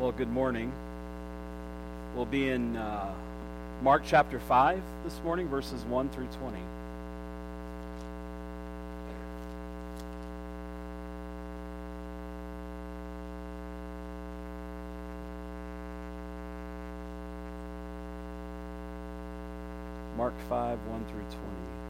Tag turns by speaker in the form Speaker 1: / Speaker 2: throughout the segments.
Speaker 1: Well, good morning. We'll be in Mark chapter 5 this morning, verses 1 through 20. Mark 5, 1 through 20.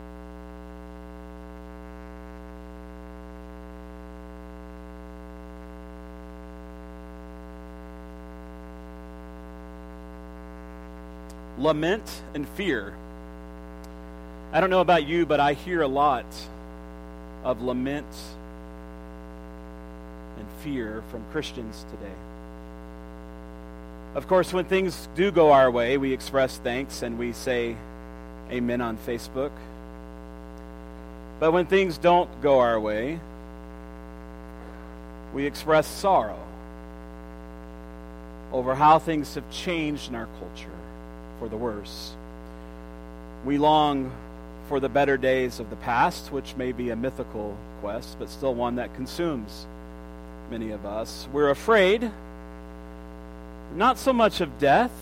Speaker 1: Lament and fear. I don't know about you, but I hear a lot of lament and fear from Christians today. Of course, when things do go our way, we express thanks and we say amen on Facebook. But when things don't go our way, we express sorrow over how things have changed in our culture for the worse. We long for the better days of the past, which may be a mythical quest, but still one that consumes many of us. We're afraid, not so much of death,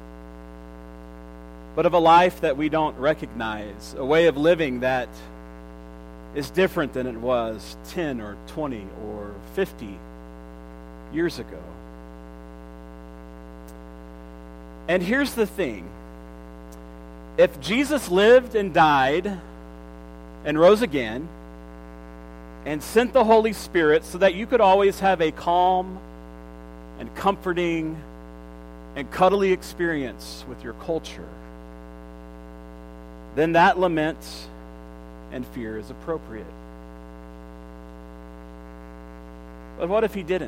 Speaker 1: but of a life that we don't recognize, a way of living that is different than it was 10 or 20 or 50 years ago. And here's the thing. If Jesus lived and died and rose again and sent the Holy Spirit so that you could always have a calm and comforting and cuddly experience with your culture, then that lament and fear is appropriate. But what if he didn't?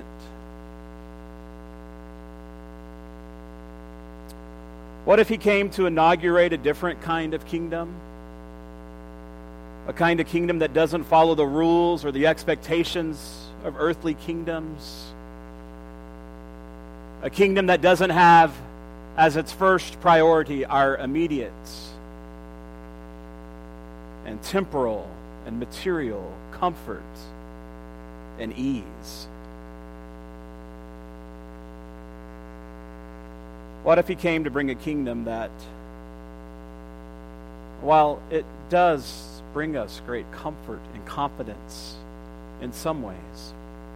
Speaker 1: What if he came to inaugurate a different kind of kingdom? A kind of kingdom that doesn't follow the rules or the expectations of earthly kingdoms? A kingdom that doesn't have as its first priority our immediate and temporal and material comfort and ease. What if he came to bring a kingdom that, while it does bring us great comfort and confidence in some ways,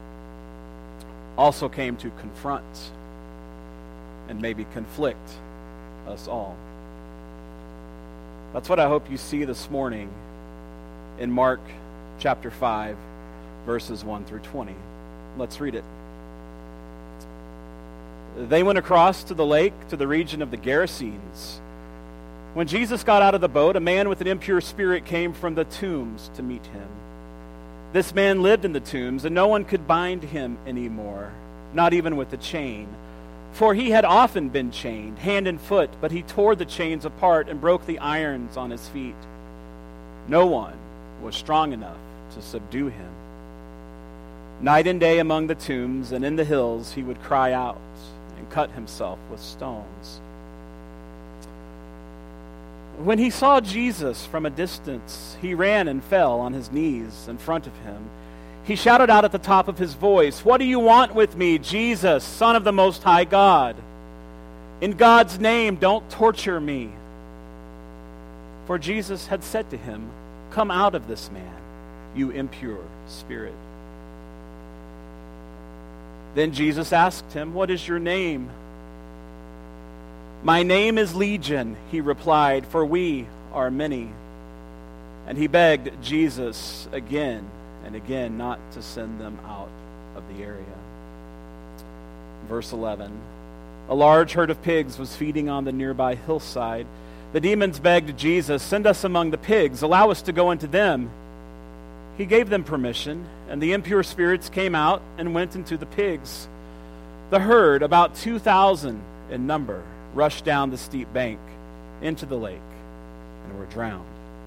Speaker 1: also came to confront and maybe conflict us all? That's what I hope you see this morning in Mark chapter 5, verses 1 through 20. Let's read it. They went across to the lake, to the region of the Gerasenes. When Jesus got out of the boat, a man with an impure spirit came from the tombs to meet him. This man lived in the tombs, and no one could bind him anymore, not even with a chain. For he had often been chained, hand and foot, but he tore the chains apart and broke the irons on his feet. No one was strong enough to subdue him. Night and day among the tombs and in the hills he would cry out and cut himself with stones. When he saw Jesus from a distance, he ran and fell on his knees in front of him. He shouted out at the top of his voice, "What do you want with me, Jesus, Son of the Most High God? In God's name, don't torture me." For Jesus had said to him, "Come out of this man, you impure spirit." Then Jesus asked him, "What is your name?" "My name is Legion," he replied, "for we are many." And he begged Jesus again and again not to send them out of the area. Verse 11. A large herd of pigs was feeding on the nearby hillside. The demons begged Jesus, "Send us among the pigs, allow us to go into them." He gave them permission, and the impure spirits came out and went into the pigs. The herd, about 2,000 in number, rushed down the steep bank into the lake and were drowned.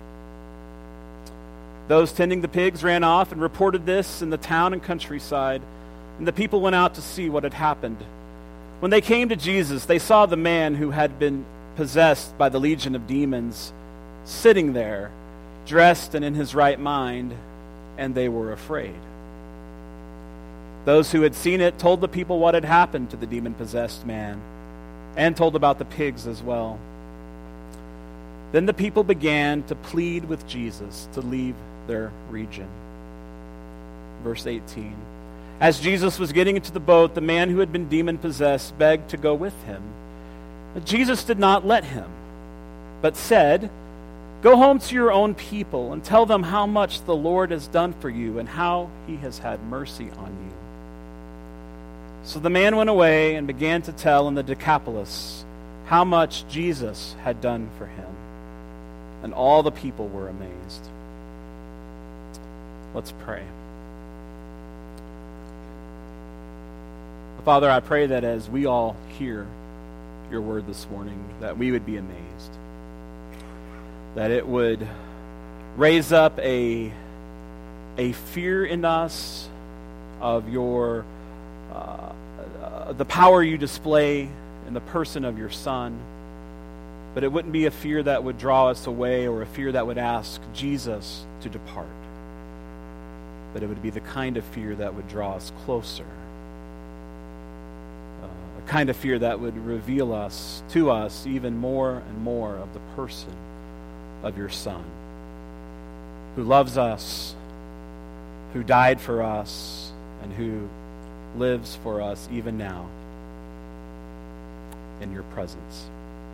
Speaker 1: Those tending the pigs ran off and reported this in the town and countryside, and the people went out to see what had happened. When they came to Jesus, they saw the man who had been possessed by the legion of demons sitting there, dressed and in his right mind, and they were afraid. Those who had seen it told the people what had happened to the demon-possessed man, and told about the pigs as well. Then the people began to plead with Jesus to leave their region. Verse 18. As Jesus was getting into the boat, the man who had been demon-possessed begged to go with him. But Jesus did not let him, but said, "Go home to your own people and tell them how much the Lord has done for you and how he has had mercy on you." So the man went away and began to tell in the Decapolis how much Jesus had done for him. And all the people were amazed. Let's pray. Father, I pray that as we all hear your word this morning, that we would be amazed. That it would raise up a fear in us of your the power you display in the person of your Son. But it wouldn't be a fear that would draw us away or a fear that would ask Jesus to depart. But it would be the kind of fear that would draw us closer. A kind of fear that would reveal to us even more and more of the person of your Son, who loves us, who died for us, and who lives for us even now in your presence.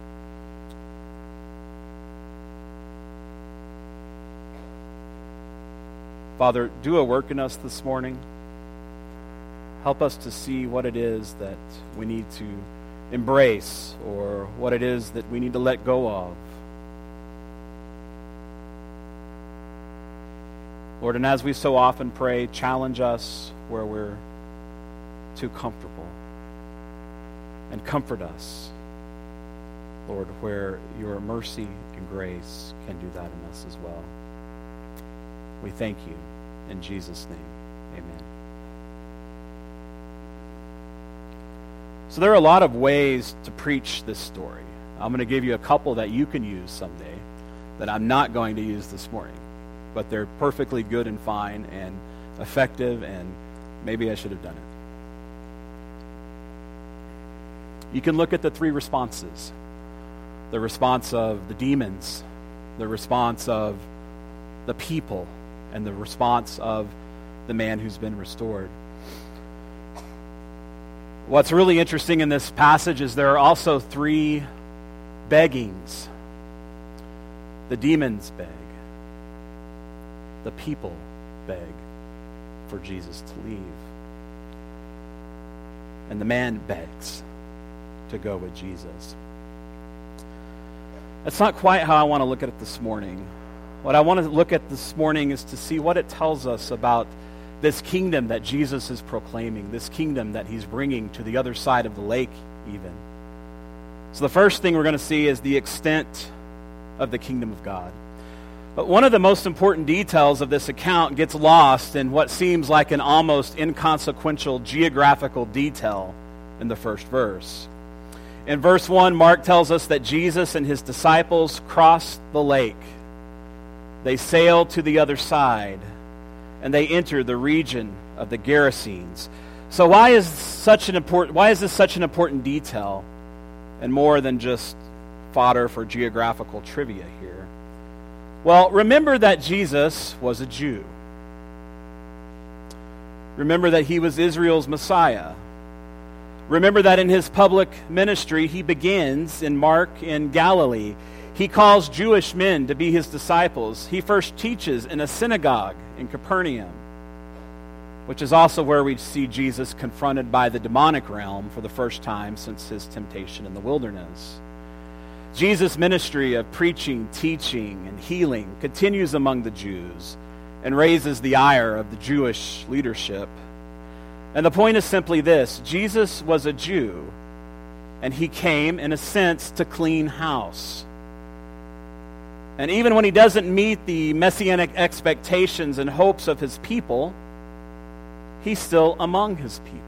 Speaker 1: Father, do a work in us this morning. Help us to see what it is that we need to embrace or what it is that we need to let go of. Lord, and as we so often pray, challenge us where we're too comfortable. And comfort us, Lord, where your mercy and grace can do that in us as well. We thank you in Jesus' name. Amen. So there are a lot of ways to preach this story. I'm going to give you a couple that you can use someday that I'm not going to use this morning. But they're perfectly good and fine and effective, and maybe I should have done it. You can look at the three responses. The response of the demons, the response of the people, and the response of the man who's been restored. What's really interesting in this passage is there are also three beggings. The demons beg. The people beg for Jesus to leave. And the man begs to go with Jesus. That's not quite how I want to look at it this morning. What I want to look at this morning is to see what it tells us about this kingdom that Jesus is proclaiming, this kingdom that he's bringing to the other side of the lake even. So the first thing we're going to see is the extent of the kingdom of God. But one of the most important details of this account gets lost in what seems like an almost inconsequential geographical detail in the first verse. In verse 1, Mark tells us that Jesus and his disciples crossed the lake. They sailed to the other side, and they entered the region of the Gerasenes. So why is this such an important detail, and more than just fodder for geographical trivia here? Well, remember that Jesus was a Jew. Remember that he was Israel's Messiah. Remember that in his public ministry, he begins in Mark in Galilee. He calls Jewish men to be his disciples. He first teaches in a synagogue in Capernaum, which is also where we see Jesus confronted by the demonic realm for the first time since his temptation in the wilderness. Jesus' ministry of preaching, teaching, and healing continues among the Jews and raises the ire of the Jewish leadership. And the point is simply this: Jesus was a Jew, and he came, in a sense, to clean house. And even when he doesn't meet the messianic expectations and hopes of his people, he's still among his people.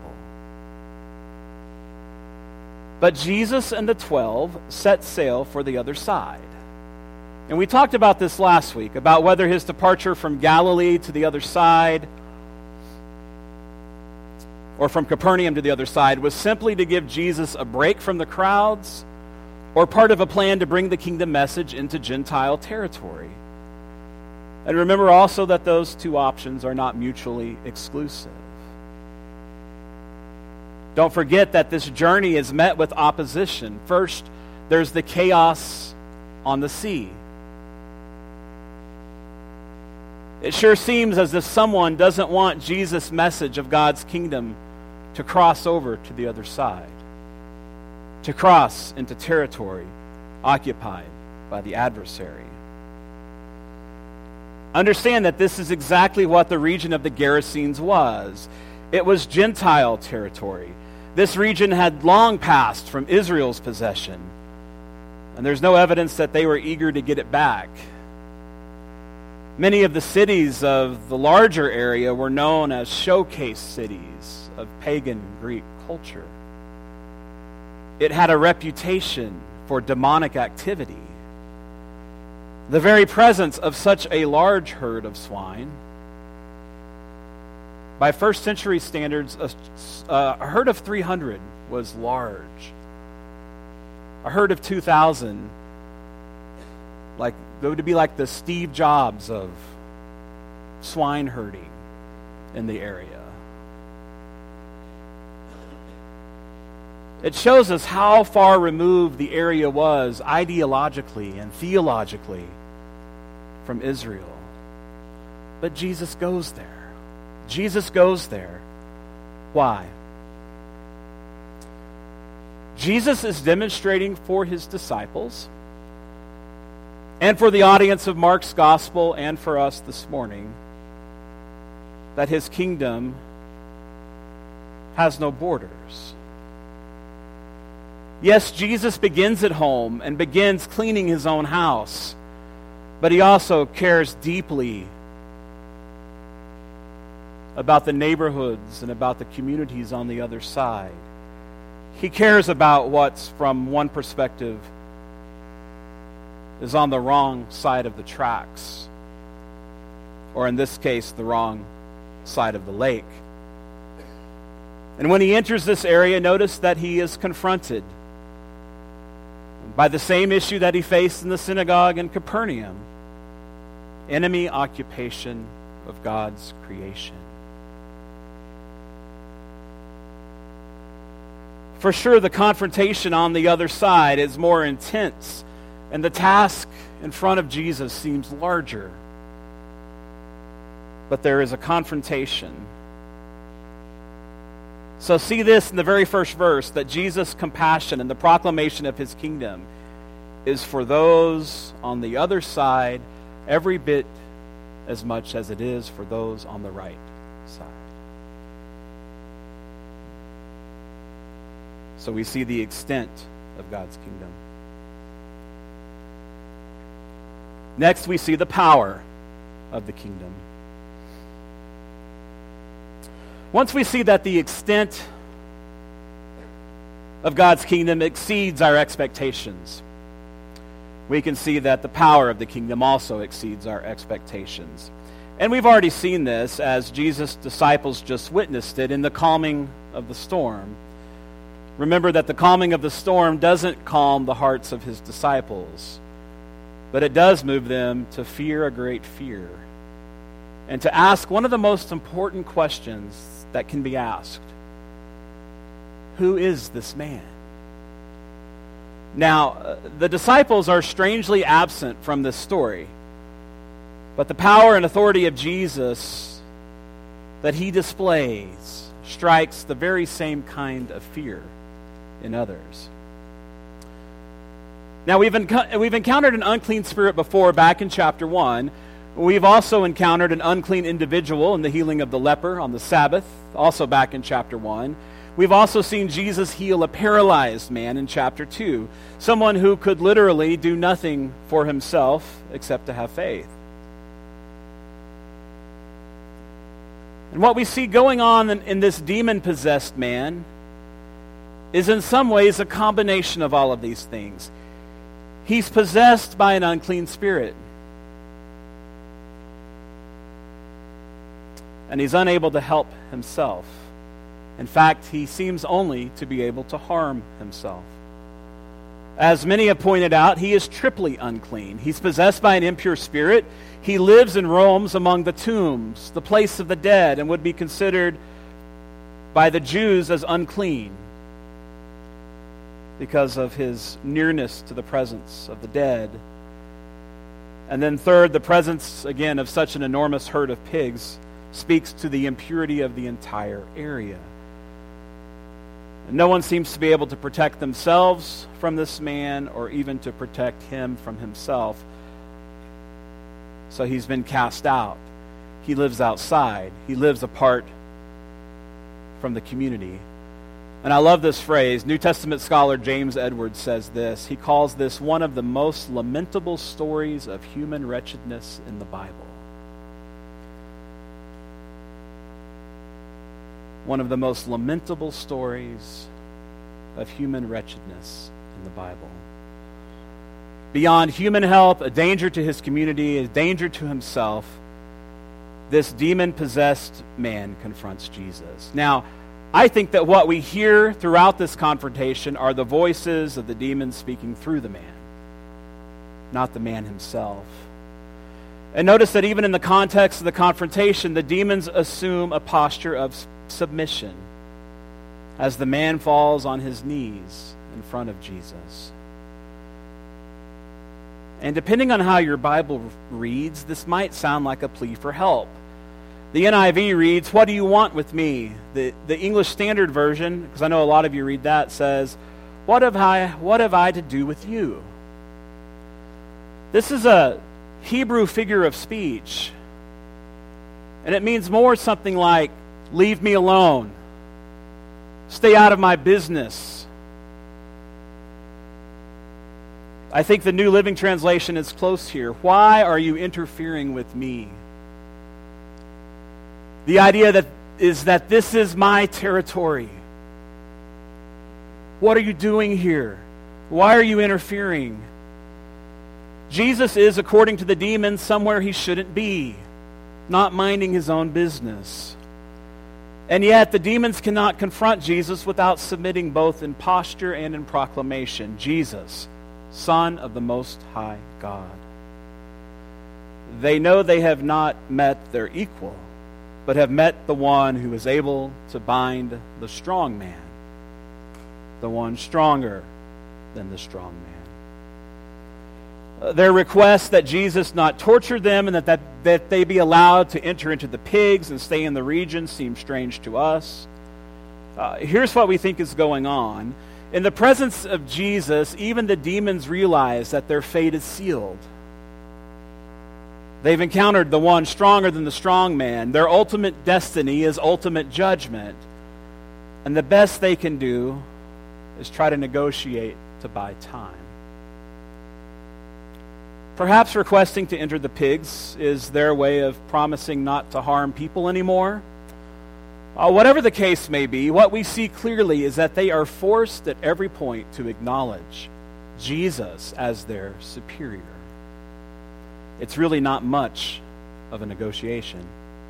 Speaker 1: But Jesus and the 12 set sail for the other side. And we talked about this last week, about whether his departure from Galilee to the other side or from Capernaum to the other side, was simply to give Jesus a break from the crowds or part of a plan to bring the kingdom message into Gentile territory. And remember also that those two options are not mutually exclusive. Don't forget that this journey is met with opposition. First, there's the chaos on the sea. It sure seems as if someone doesn't want Jesus' message of God's kingdom to cross over to the other side, to cross into territory occupied by the adversary. Understand that this is exactly what the region of the Gerasenes was. It was Gentile territory. This region had long passed from Israel's possession, and there's no evidence that they were eager to get it back. Many of the cities of the larger area were known as showcase cities of pagan Greek culture. It had a reputation for demonic activity. The very presence of such a large herd of swine, by first century standards, a herd of 300 was large. A herd of 2,000, would be like the Steve Jobs of swine herding in the area. It shows us how far removed the area was ideologically and theologically from Israel. But Jesus goes there. Jesus goes there. Why? Jesus is demonstrating for his disciples and for the audience of Mark's gospel and for us this morning that his kingdom has no borders. Yes, Jesus begins at home and begins cleaning his own house, but he also cares deeply about the neighborhoods and about the communities on the other side. He cares about what's, from one perspective, is on the wrong side of the tracks, or in this case, the wrong side of the lake. And when he enters this area, notice that he is confronted by the same issue that he faced in the synagogue in Capernaum: enemy occupation of God's creation. For sure, the confrontation on the other side is more intense, and the task in front of Jesus seems larger. But there is a confrontation. So see this in the very first verse, that Jesus' compassion and the proclamation of his kingdom is for those on the other side every bit as much as it is for those on the right side. So we see the extent of God's kingdom. Next, we see the power of the kingdom. Once we see that the extent of God's kingdom exceeds our expectations, we can see that the power of the kingdom also exceeds our expectations. And we've already seen this as Jesus' disciples just witnessed it in the calming of the storm. Remember that the calming of the storm doesn't calm the hearts of his disciples, but it does move them to fear a great fear and to ask one of the most important questions that can be asked: who is this man? Now, the disciples are strangely absent from this story, but the power and authority of Jesus that he displays strikes the very same kind of fear in others. Now, we've encountered an unclean spirit before back in chapter 1. We've also encountered an unclean individual in the healing of the leper on the Sabbath, also back in chapter 1. We've also seen Jesus heal a paralyzed man in chapter 2, someone who could literally do nothing for himself except to have faith. And what we see going on in this demon-possessed man is in some ways a combination of all of these things. He's possessed by an unclean spirit, and he's unable to help himself. In fact, he seems only to be able to harm himself. As many have pointed out, he is triply unclean. He's possessed by an impure spirit. He lives and roams among the tombs, the place of the dead, and would be considered by the Jews as unclean because of his nearness to the presence of the dead. And then third, the presence, again, of such an enormous herd of pigs speaks to the impurity of the entire area. No one seems to be able to protect themselves from this man or even to protect him from himself. So he's been cast out. He lives outside. He lives apart from the community. And I love this phrase. New Testament scholar James Edwards says this. He calls this one of the most lamentable stories of human wretchedness in the Bible. One of the most lamentable stories of human wretchedness in the Bible. Beyond human help, a danger to his community, a danger to himself, this demon-possessed man confronts Jesus. Now, I think that what we hear throughout this confrontation are the voices of the demons speaking through the man, not the man himself. And notice that even in the context of the confrontation, the demons assume a posture of submission as the man falls on his knees in front of Jesus. And depending on how your Bible reads, this might sound like a plea for help. The NIV reads, "What do you want with me?" The English Standard Version, because I know a lot of you read that, says, what have I to do with you?" This is a Hebrew figure of speech. And it means more something like, leave me alone. Stay out of my business. I think the New Living Translation is close here. Why are you interfering with me? The idea is that this is my territory. What are you doing here? Why are you interfering? Jesus is, according to the demons, somewhere he shouldn't be, not minding his own business. And yet the demons cannot confront Jesus without submitting both in posture and in proclamation. Jesus, Son of the Most High God. They know they have not met their equal, but have met the one who is able to bind the strong man, the one stronger than the strong man. Their request that Jesus not torture them and that they be allowed to enter into the pigs and stay in the region seems strange to us. Here's what we think is going on. In the presence of Jesus, even the demons realize that their fate is sealed. They've encountered the one stronger than the strong man. Their ultimate destiny is ultimate judgment. And the best they can do is try to negotiate to buy time. Perhaps requesting to enter the pigs is their way of promising not to harm people anymore. Whatever the case may be, what we see clearly is that they are forced at every point to acknowledge Jesus as their superior. It's really not much of a negotiation.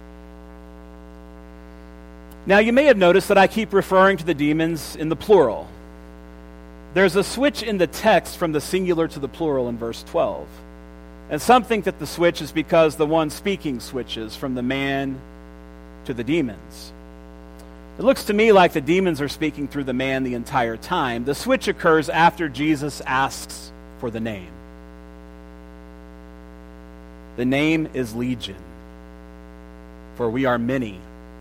Speaker 1: Now, you may have noticed that I keep referring to the demons in the plural. There's a switch in the text from the singular to the plural in verse 12. And some think that the switch is because the one speaking switches from the man to the demons. It looks to me like the demons are speaking through the man the entire time. The switch occurs after Jesus asks for the name. The name is Legion, for we are many.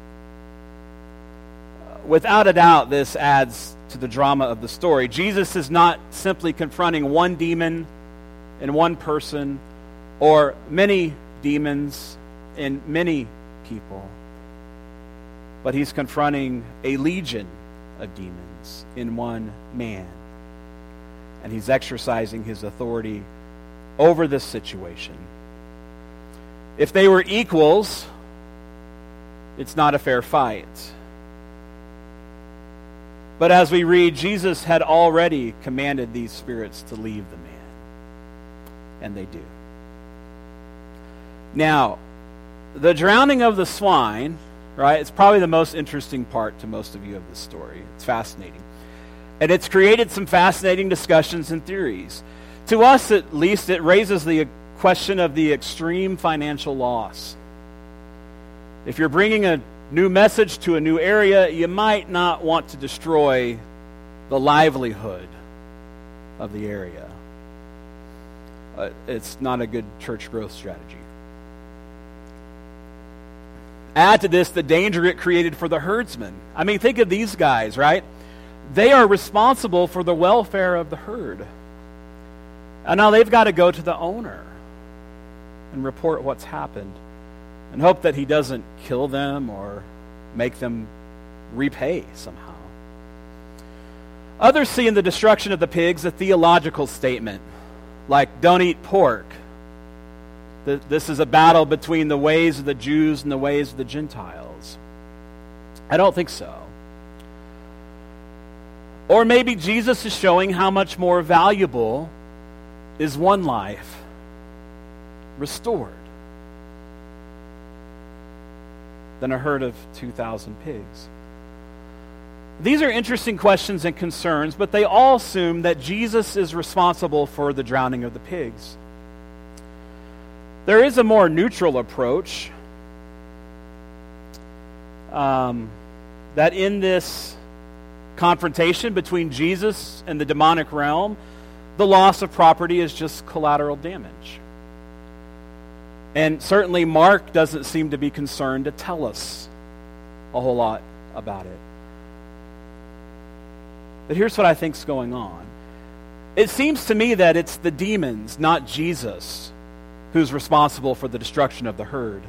Speaker 1: Without a doubt, this adds to the drama of the story. Jesus is not simply confronting one demon in one person or many demons in many people, but he's confronting a legion of demons in one man. And he's exercising his authority over this situation. If they were equals, it's not a fair fight. But as we read, Jesus had already commanded these spirits to leave the man. And they do. Now, the drowning of the swine right? It's probably the most interesting part to most of you of this story. It's fascinating. And it's created some fascinating discussions and theories. To us, at least, it raises the question of the extreme financial loss. If you're bringing a new message to a new area, you might not want to destroy the livelihood of the area. It's not a good church growth strategy. Add to this the danger it created for the herdsmen. I mean, think of these guys, right? They are responsible for the welfare of the herd. And now they've got to go to the owner and report what's happened and hope that he doesn't kill them or make them repay somehow. Others see in the destruction of the pigs a theological statement, like don't eat pork. This is a battle between the ways of the Jews and the ways of the Gentiles. I don't think so. Or maybe Jesus is showing how much more valuable is one life restored than a herd of 2,000 pigs. These are interesting questions and concerns, but they all assume that Jesus is responsible for the drowning of the pigs. There is a more neutral approach that in this confrontation between Jesus and the demonic realm, the loss of property is just collateral damage. And certainly Mark doesn't seem to be concerned to tell us a whole lot about it. But here's what I think's going on. It seems to me that it's the demons, not Jesus, who's responsible for the destruction of the herd.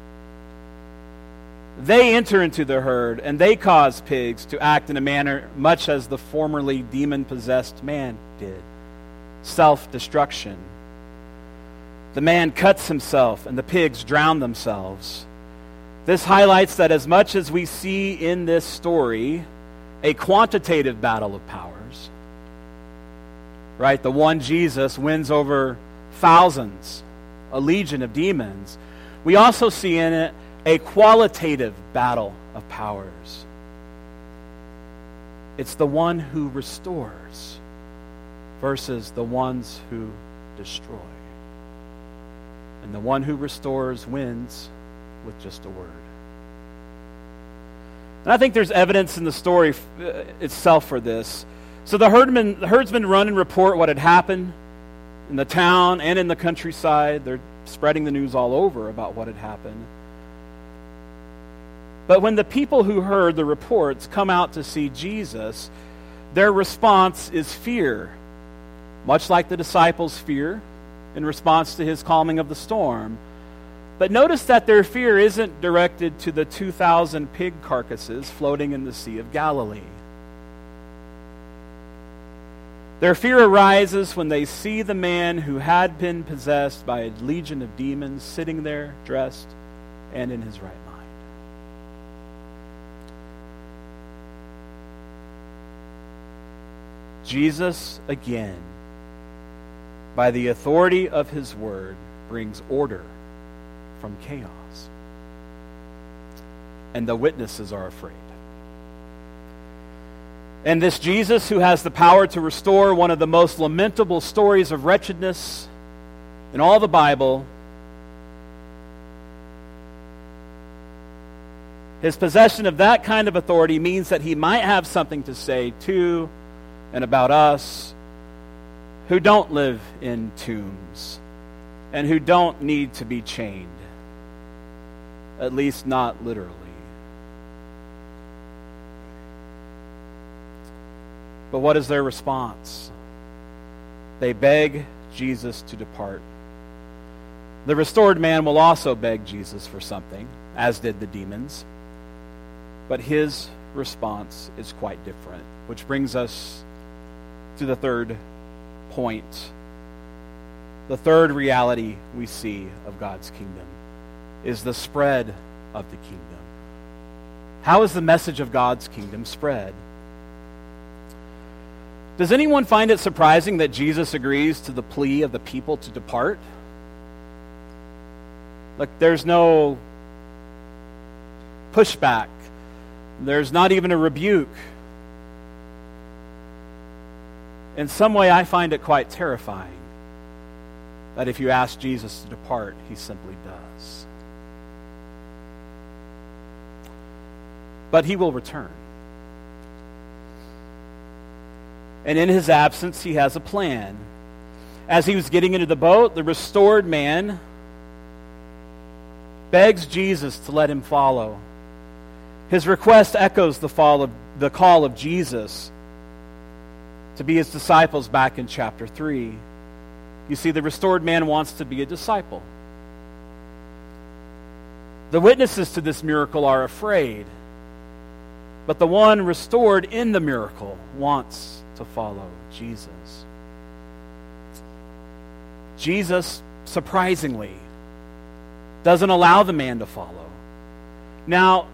Speaker 1: They enter into the herd, and they cause pigs to act in a manner much as the formerly demon-possessed man did. Self-destruction. The man cuts himself, and the pigs drown themselves. This highlights that as much as we see in this story a quantitative battle of powers, right? The one Jesus wins over thousands, a legion of demons. We also see in it a qualitative battle of powers. It's the one who restores versus the ones who destroy. And the one who restores wins with just a word. And I think there's evidence in the story itself for this. So the herdsmen run and report what had happened in the town and in the countryside. They're spreading the news all over about what had happened. But when the people who heard the reports come out to see Jesus, their response is fear, much like the disciples' fear in response to his calming of the storm. But notice that their fear isn't directed to the 2,000 pig carcasses floating in the Sea of Galilee. Their fear arises when they see the man who had been possessed by a legion of demons sitting there, dressed and in his right mind. Jesus, again, by the authority of his word, brings order from chaos. And the witnesses are afraid. And this Jesus, who has the power to restore one of the most lamentable stories of wretchedness in all the Bible, his possession of that kind of authority means that he might have something to say to and about us who don't live in tombs and who don't need to be chained, at least not literally. But what is their response? They beg Jesus to depart. The restored man will also beg Jesus for something, as did the demons. But his response is quite different, which brings us to the third point. The third reality we see of God's kingdom is the spread of the kingdom. How is the message of God's kingdom spread? Does anyone find it surprising that Jesus agrees to the plea of the people to depart? Like, there's no pushback. There's not even a rebuke. In some way, I find it quite terrifying that if you ask Jesus to depart, he simply does. But he will return. And in his absence, he has a plan. As he was getting into the boat, the restored man begs Jesus to let him follow. His request echoes the call of Jesus to be his disciples back in chapter 3. You see, the restored man wants to be a disciple. The witnesses to this miracle are afraid, but the one restored in the miracle wants to follow Jesus. Jesus, surprisingly, doesn't allow the man to follow. Now,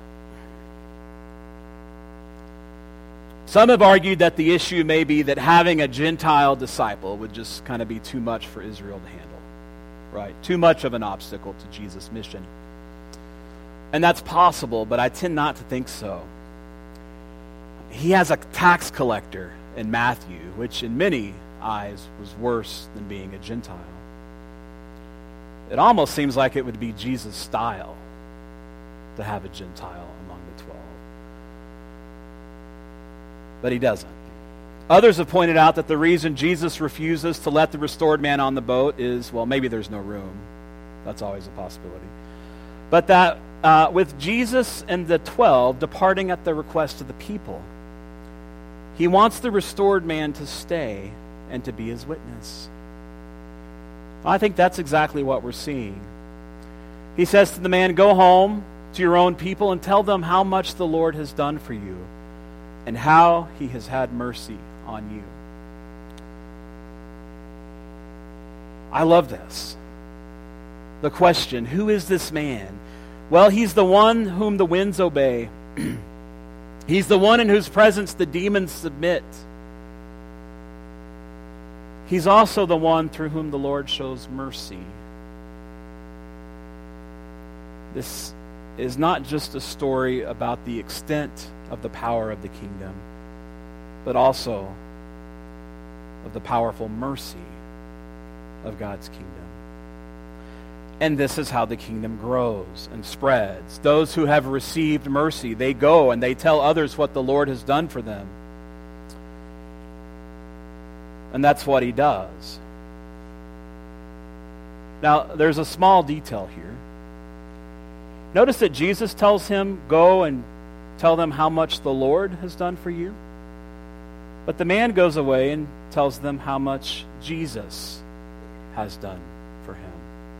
Speaker 1: some have argued that the issue may be that having a Gentile disciple would just kind of be too much for Israel to handle, right? Too much of an obstacle to Jesus' mission. And that's possible, but I tend not to think so. He has a tax collector in Matthew, which in many eyes was worse than being a Gentile. It almost seems like it would be Jesus' style to have a Gentile among the 12. But he doesn't. Others have pointed out that the reason Jesus refuses to let the restored man on the boat is, well, maybe there's no room. That's always a possibility. But that with Jesus and the 12 departing at the request of the people, he wants the restored man to stay and to be his witness. I think that's exactly what we're seeing. He says to the man, "Go home to your own people and tell them how much the Lord has done for you and how he has had mercy on you." I love this. The question, who is this man? Well, he's the one whom the winds obey. He's the one in whose presence the demons submit. He's also the one through whom the Lord shows mercy. This is not just a story about the extent of the power of the kingdom, but also of the powerful mercy of God's kingdom. And this is how the kingdom grows and spreads. Those who have received mercy, they go and they tell others what the Lord has done for them. And that's what he does. Now, there's a small detail here. Notice that Jesus tells him, "Go and tell them how much the Lord has done for you." But the man goes away and tells them how much Jesus has done for him.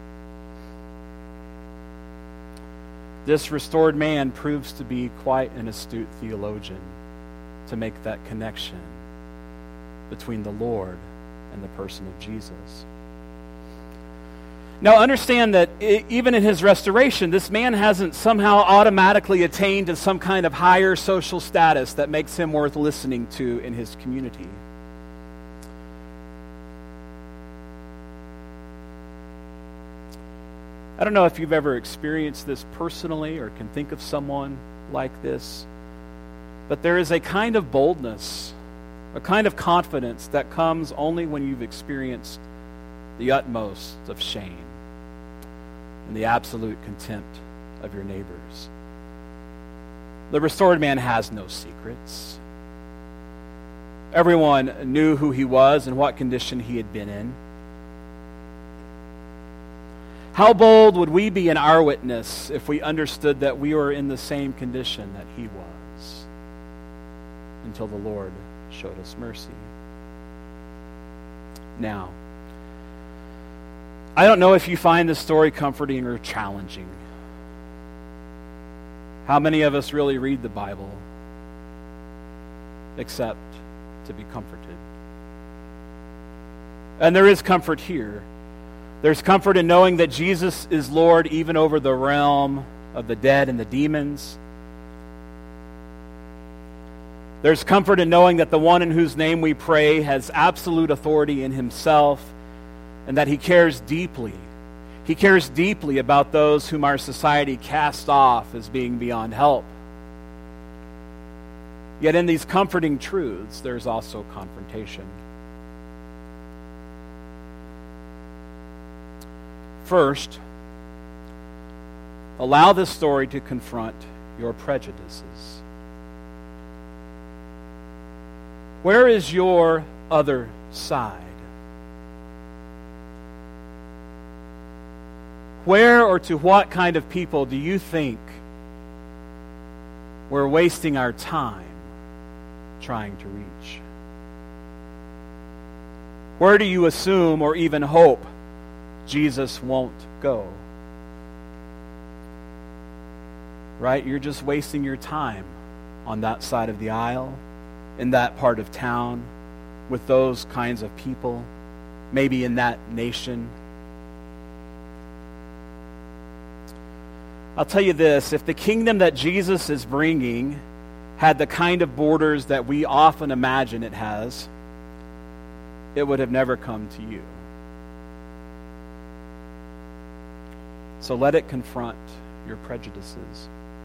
Speaker 1: This restored man proves to be quite an astute theologian to make that connection between the Lord and the person of Jesus. Now understand that even in his restoration, this man hasn't somehow automatically attained to some kind of higher social status that makes him worth listening to in his community. I don't know if you've ever experienced this personally or can think of someone like this, but there is a kind of boldness, a kind of confidence that comes only when you've experienced the utmost of shame and the absolute contempt of your neighbors. The restored man has no secrets. Everyone knew who he was and what condition he had been in. How bold would we be in our witness if we understood that we were in the same condition that he was until the Lord showed us mercy? Now, I don't know if you find this story comforting or challenging. How many of us really read the Bible except to be comforted? And there is comfort here. There's comfort in knowing that Jesus is Lord even over the realm of the dead and the demons. There's comfort in knowing that the one in whose name we pray has absolute authority in himself and that he cares deeply. He cares deeply about those whom our society casts off as being beyond help. Yet in these comforting truths, there's also confrontation. First, allow this story to confront your prejudices. Where is your other side? Where or to what kind of people do you think we're wasting our time trying to reach? Where do you assume or even hope Jesus won't go? Right? You're just wasting your time on that side of the aisle, in that part of town, with those kinds of people, maybe in that nation. I'll tell you this, if the kingdom that Jesus is bringing had the kind of borders that we often imagine it has, it would have never come to you. So let it confront your prejudices.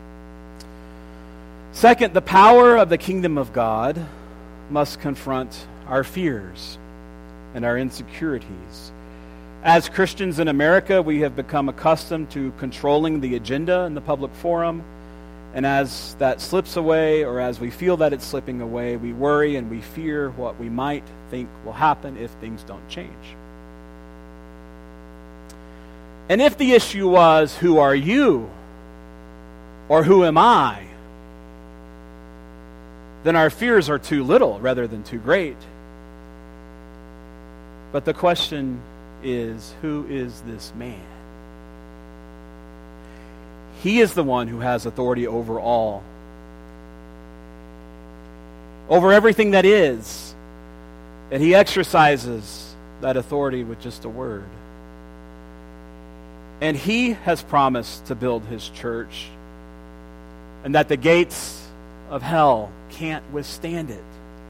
Speaker 1: Second, the power of the kingdom of God must confront our fears and our insecurities. As Christians in America, we have become accustomed to controlling the agenda in the public forum, and as that slips away, or as we feel that it's slipping away, we worry and we fear what we might think will happen if things don't change. And if the issue was, who are you? Or who am I? Then our fears are too little rather than too great. But the question is, who is this man? He is the one who has authority over all, over everything that is, and he exercises that authority with just a word. And he has promised to build his church, and that the gates of hell can't withstand it.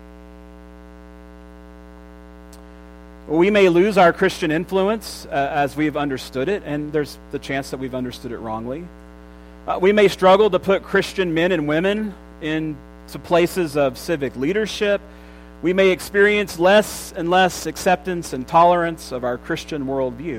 Speaker 1: We may lose our Christian influence as we've understood it, and there's the chance that we've understood it wrongly. We may struggle to put Christian men and women into places of civic leadership. We may experience less and less acceptance and tolerance of our Christian worldview.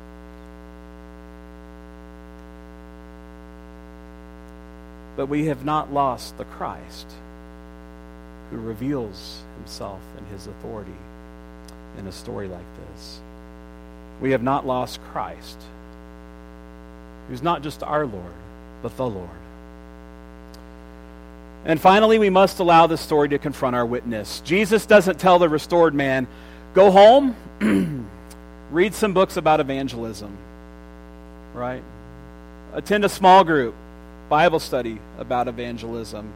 Speaker 1: But we have not lost the Christ who reveals himself and his authority in a story like this. We have not lost Christ, who's not just our Lord, but the Lord. And finally, we must allow this story to confront our witness. Jesus doesn't tell the restored man, go home, read some books about evangelism, right? Attend a small group Bible study about evangelism.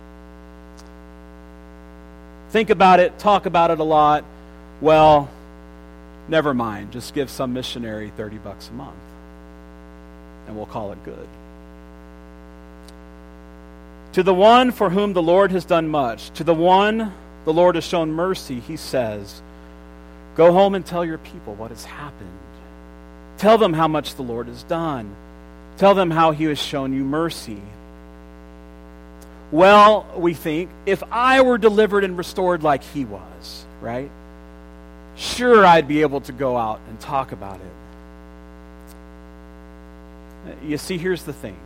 Speaker 1: Think about it, talk about it a lot. Well, never mind, just give some missionary $30 a month, and we'll call it good. To the one for whom the Lord has done much, to the one the Lord has shown mercy, he says, go home and tell your people what has happened. Tell them how much the Lord has done. Tell them how he has shown you mercy. Well, we think, if I were delivered and restored like he was, right? Sure, I'd be able to go out and talk about it. You see, here's the thing.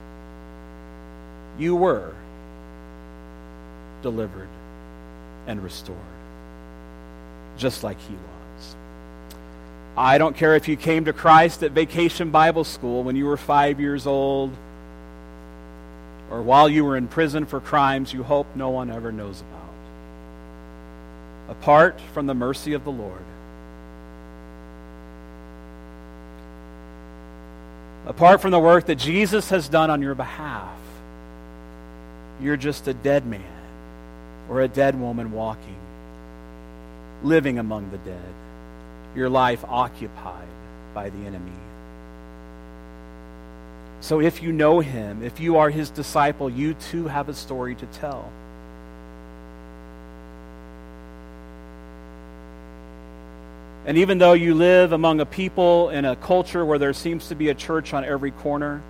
Speaker 1: You were delivered and restored, just like he was. I don't care if you came to Christ at Vacation Bible School when you were 5 years old, or while you were in prison for crimes you hope no one ever knows about. Apart from the mercy of the Lord, apart from the work that Jesus has done on your behalf, you're just a dead man or a dead woman walking, living among the dead, your life occupied by the enemy. So if you know him, if you are his disciple, you too have a story to tell. And even though you live among a people in a culture where there seems to be a church on every corner,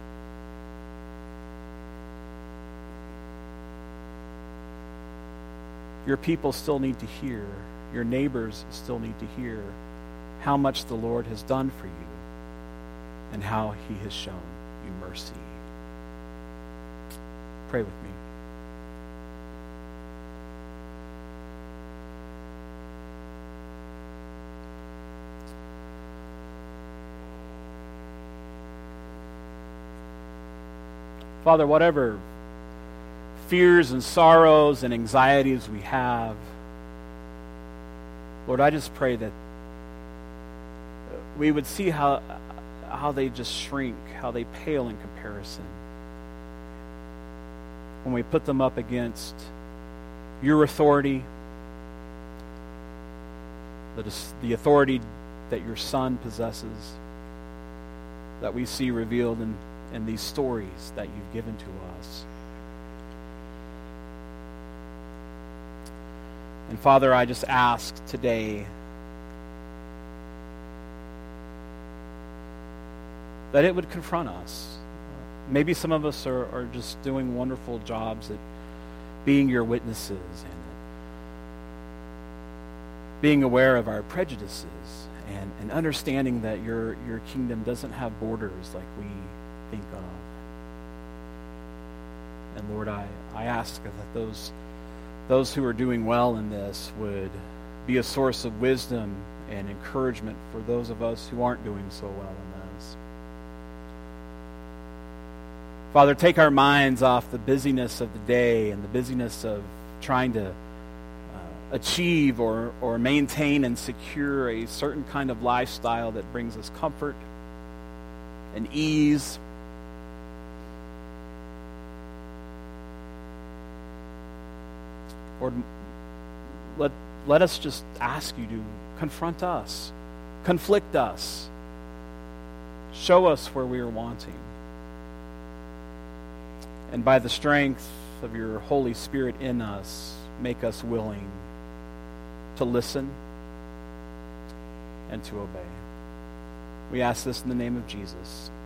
Speaker 1: your people still need to hear, your neighbors still need to hear how much the Lord has done for you and how he has shown you mercy. Pray with me. Father, whatever fears and sorrows and anxieties we have, Lord, I just pray that we would see how they just shrink, how they pale in comparison when we put them up against your authority, the authority that your Son possesses, that we see revealed in these stories that you've given to us. And Father, I just ask today that it would confront us. Maybe some of us are just doing wonderful jobs at being your witnesses and being aware of our prejudices and understanding that your kingdom doesn't have borders like we think of. And Lord, I ask that those who are doing well in this would be a source of wisdom and encouragement for those of us who aren't doing so well in this. Father, take our minds off the busyness of the day and the busyness of trying to achieve or maintain and secure a certain kind of lifestyle that brings us comfort and ease. Lord, let us just ask you to confront us, conflict us, show us where we are wanting. And by the strength of your Holy Spirit in us, make us willing to listen and to obey. We ask this in the name of Jesus.